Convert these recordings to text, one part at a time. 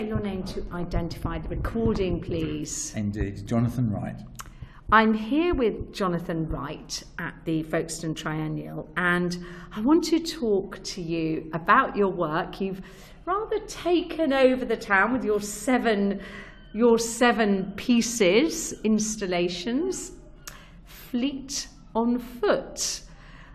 Your name to identify the recording, please. Indeed, Jonathan Wright. I'm here with Jonathan Wright at the Folkestone Triennial, and I want to talk to you about your work. You've rather taken over the town with your seven pieces, installations. Fleet on Foot.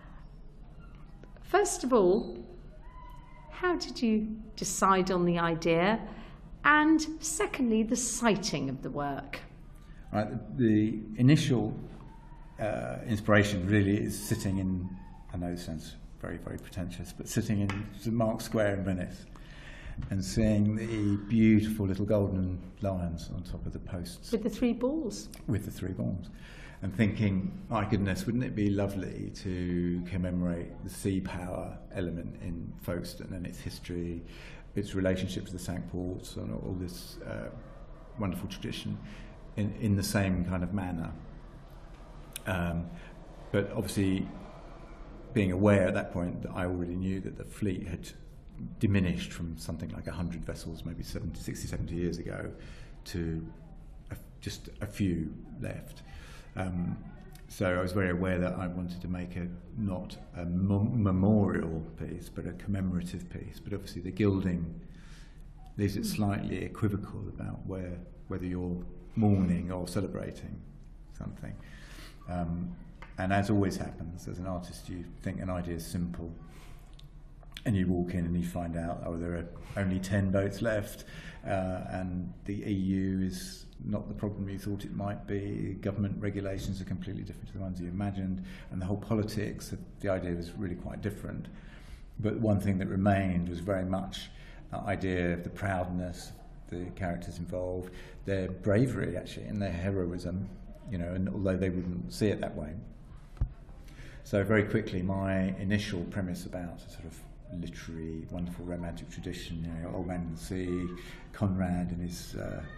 First of all, how did you decide on the idea? And secondly, the siting of the work. Right, the initial inspiration really is sitting in, I know this sounds very, very pretentious, but sitting in St Mark's Square in Venice and seeing the beautiful little golden lions on top of the posts. With the three balls. With the three balls. And thinking, my goodness, wouldn't it be lovely to commemorate the sea power element in Folkestone and its history, its relationship to the Cinque Ports and all this wonderful tradition in the same kind of manner. But obviously, being aware at that point that I already knew that the fleet had diminished from something like 100 vessels, maybe 60, 70 years ago, to just a few left. So I was very aware that I wanted to make not a memorial piece, but a commemorative piece. But obviously the gilding leaves it slightly equivocal about whether you're mourning or celebrating something. And as always happens, as an artist, you think an idea is simple, and you walk in and you find out, oh, there are only 10 boats left, and the EU is not the problem you thought it might be. Government regulations are completely different to the ones you imagined, and the whole politics of the idea was really quite different. But one thing that remained was very much the idea of the proudness of the characters involved, their bravery actually, and their heroism, and although they wouldn't see it that way. So very quickly, my initial premise about a sort of literary, wonderful romantic tradition, Old Man in the Sea, Conrad and his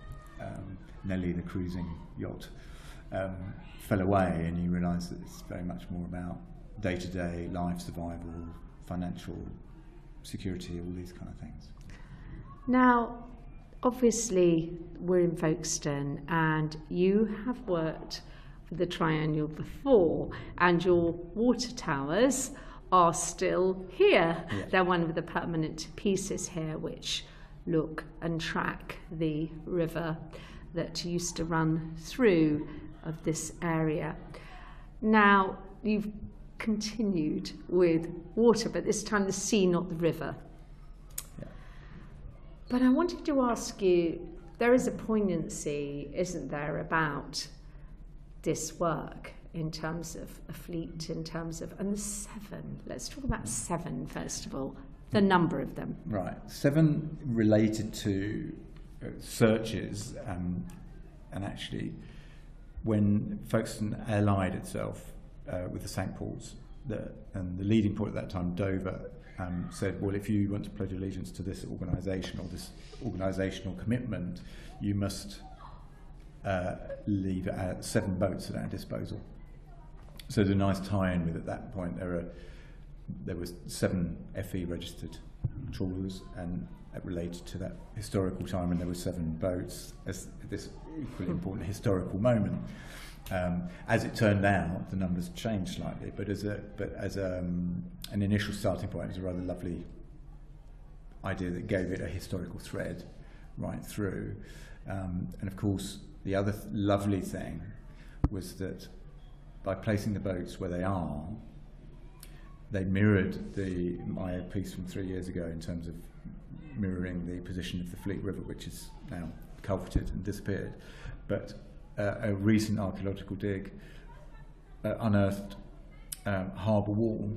Nellie the cruising yacht, fell away, and you realise that it's very much more about day-to-day life, survival, financial security, all these kind of things. Now, obviously, we're in Folkestone, and you have worked for the Triennial before, and your water towers are still here. Yeah. They're one of the permanent pieces here which look and track the river that used to run through of this area. Now, you've continued with water, but this time the sea, not the river. Yeah. But I wanted to ask you, there is a poignancy, isn't there, about this work in terms of a fleet, in terms of, and the seven. Let's talk about seven, first of all, the number of them. Right, 7 related to searches, and actually when Folkestone allied itself with the Cinque Ports, and the leading port at that time, Dover, said, well, if you want to pledge allegiance to this organisation or this organisational commitment, you must leave 7 boats at our disposal. So there's a nice tie-in with, at that point, there was 7 FE registered trawlers, and it related to that historical time when there were 7 boats as this equally important historical moment. As it turned out, the numbers changed slightly, but as an initial starting point, it was a rather lovely idea that gave it a historical thread right through. And of course, the other lovely thing was that by placing the boats where they are, they mirrored my piece from 3 years ago in terms of mirroring the position of the Fleet River, which is now culverted and disappeared. But a recent archaeological dig unearthed harbour wall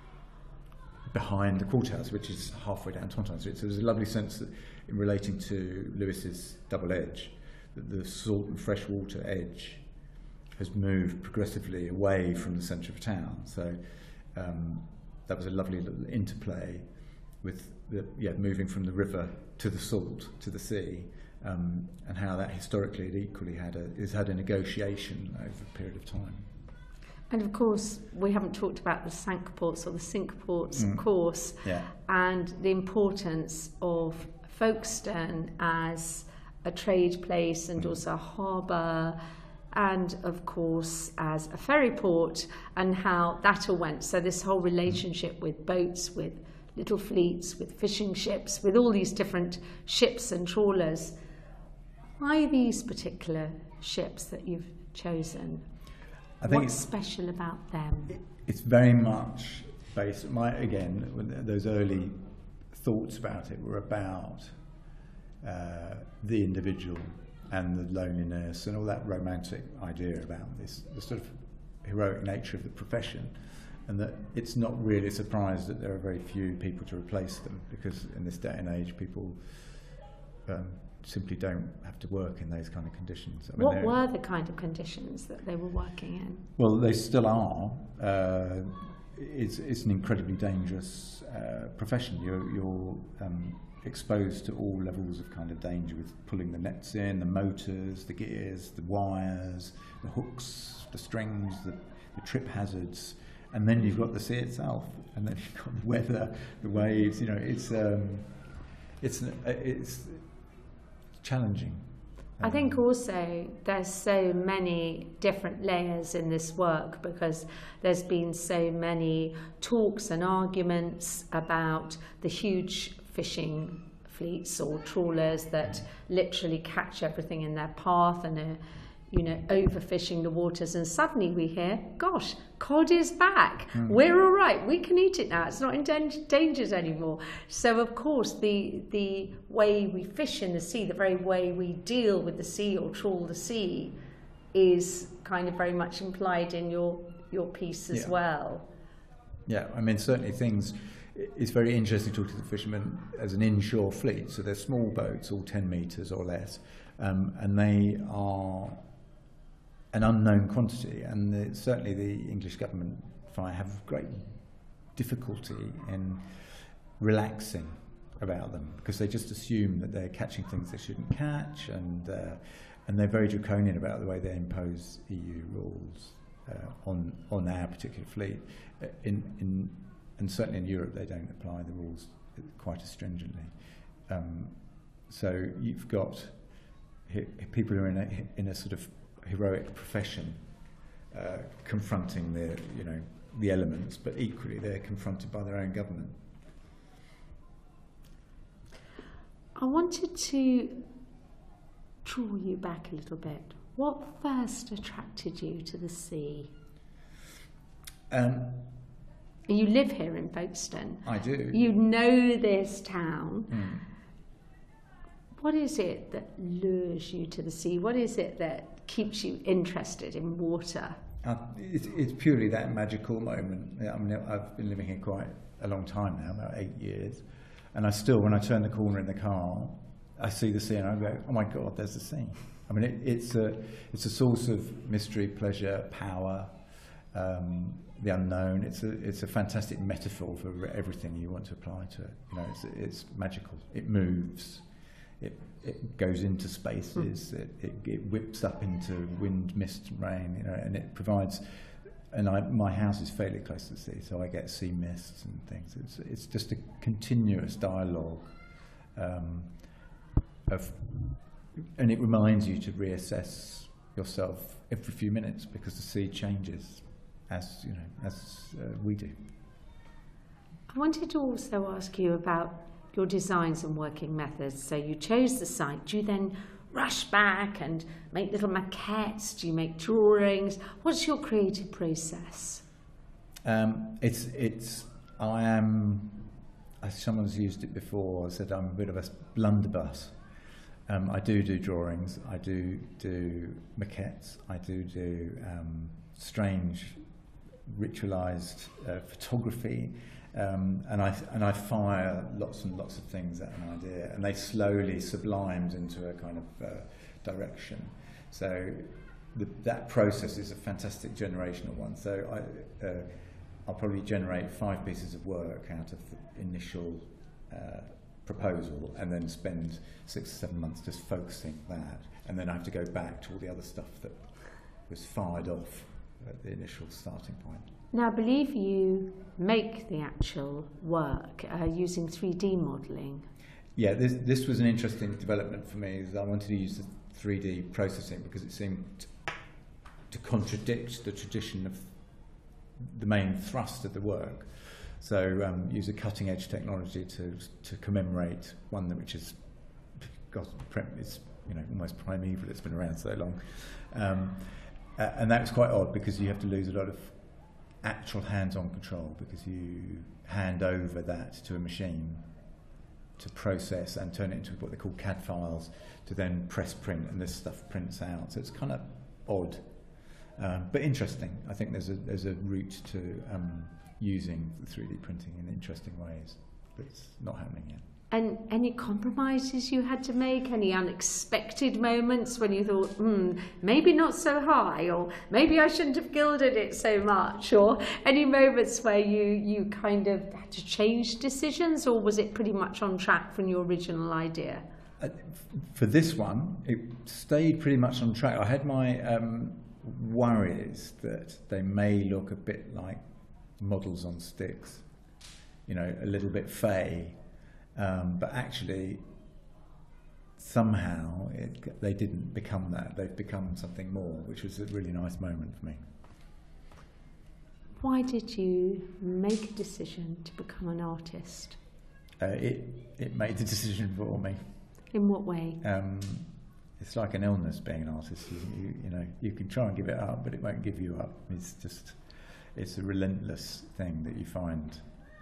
behind the courthouse, which is halfway down Tonton Street. So there's a lovely sense that, in relating to Lewis's double edge, that the salt and freshwater edge has moved progressively away from the centre of town. So that was a lovely little interplay with moving from the river to the salt, to the sea, and how that historically it equally has had a negotiation over a period of time. And of course, we haven't talked about the Cinque Ports, or the Cinque Ports, of course, Yeah. and the importance of Folkestone as a trade place and also a harbour, and of course as a ferry port, and how that all went. So this whole relationship with boats, with little fleets, with fishing ships, with all these different ships and trawlers. Why these particular ships that you've chosen? I think What's special about them? It's very much based, those early thoughts about it were about the individual and the loneliness and all that romantic idea about this, the sort of heroic nature of the profession, and that it's not really a surprise that there are very few people to replace them, because in this day and age people simply don't have to work in those kind of conditions. I mean, what were the kind of conditions that they were working in? Well, they still are. It's an incredibly dangerous profession. You're exposed to all levels of kind of danger, with pulling the nets in, the motors, the gears, the wires, the hooks, the strings, the trip hazards, and then you've got the sea itself, and then you've got the weather, the waves. You know, it's challenging. I think also there's so many different layers in this work, because there's been so many talks and arguments about the huge fishing fleets or trawlers that literally catch everything in their path and are, overfishing the waters, and suddenly we hear, gosh, cod is back. We're all right. We can eat it now. It's not endangered anymore. So, of course, the way we fish in the sea, the very way we deal with the sea or trawl the sea, is kind of very much implied in your piece as well. Yeah, I mean, certainly things. It's very interesting to talk to the fishermen as an inshore fleet. So they're small boats, all 10 metres or less, and they are an unknown quantity, and certainly the English government have great difficulty in relaxing about them, because they just assume that they're catching things they shouldn't catch, and they're very draconian about the way they impose EU rules on our particular fleet. And certainly in Europe they don't apply the rules quite as stringently. So you've got people who are in a sort of heroic profession, confronting the elements, but equally they're confronted by their own government. I wanted to draw you back a little bit. What first attracted you to the sea? You live here in Folkestone. I do. You know this town. What is it that lures you to the sea? What is it that keeps you interested in water? It's purely that magical moment. I mean, I've been living here quite a long time now, about 8 years, and I still, when I turn the corner in the car, I see the sea and I go, oh my God, there's the sea. I mean, it's a source of mystery, pleasure, power, the unknown. It's a fantastic metaphor for everything you want to apply to it. It's magical. It moves. It goes into spaces. It whips up into wind, mist, rain. And it provides. And my house is fairly close to the sea, so I get sea mists and things. It's just a continuous dialogue and it reminds you to reassess yourself every few minutes, because the sea changes as we do. I wanted to also ask you about your designs and working methods. So you chose the site. Do you then rush back and make little maquettes? Do you make drawings? What's your creative process? Someone's used it before. I said I'm a bit of a blunderbuss. I do drawings. I do maquettes. I do strange, ritualized photography. And I fire lots and lots of things at an idea, and they slowly sublimed into a kind of direction. So that process is a fantastic generational one. So I'll probably generate 5 pieces of work out of the initial proposal, and then spend 6 or 7 months just focusing that, and then I have to go back to all the other stuff that was fired off at the initial starting point. Now, I believe you make the actual work using 3D modelling. Yeah, this was an interesting development for me. Is I wanted to use the 3D processing because it seemed to contradict the tradition of the main thrust of the work. So use a cutting edge technology to commemorate one which is, God, it's almost primeval. It's been around so long, and that was quite odd because you have to lose a lot of actual hands-on control because you hand over that to a machine to process and turn it into what they call CAD files to then press print, and this stuff prints out. So it's kind of odd, but interesting. I think there's a route to using the 3D printing in interesting ways, but it's not happening yet. And any compromises you had to make? Any unexpected moments when you thought, maybe not so high, or maybe I shouldn't have gilded it so much, or any moments where you kind of had to change decisions, or was it pretty much on track from your original idea? For this one, it stayed pretty much on track. I had my worries that they may look a bit like models on sticks, a little bit fey. But actually, somehow they didn't become that. They've become something more, which was a really nice moment for me. Why did you make a decision to become an artist? It made the decision for me. In what way? It's like an illness being an artist. You can try and give it up, but it won't give you up. It's a relentless thing that you find.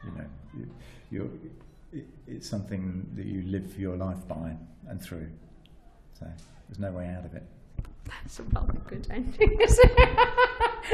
It's something that you live your life by and through. So there's no way out of it. That's a rather good ending, isn't it?